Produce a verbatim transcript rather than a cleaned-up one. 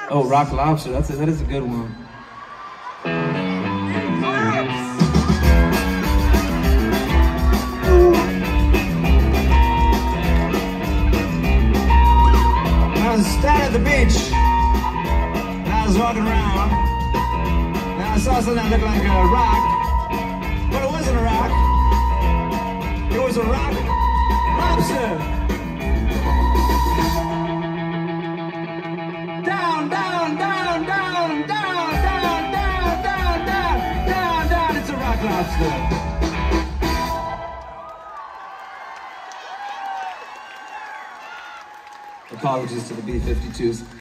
Oh, rock lobster. That's a, that is a good one. I was standing at the beach, and I was walking around, and I saw something that looked like a rock, but it wasn't a rock. It was a rock lobster. Down, down, down, down, down, down, down, down, down, down, down. It's a rock lobster. Apologies to the B fifty-twos.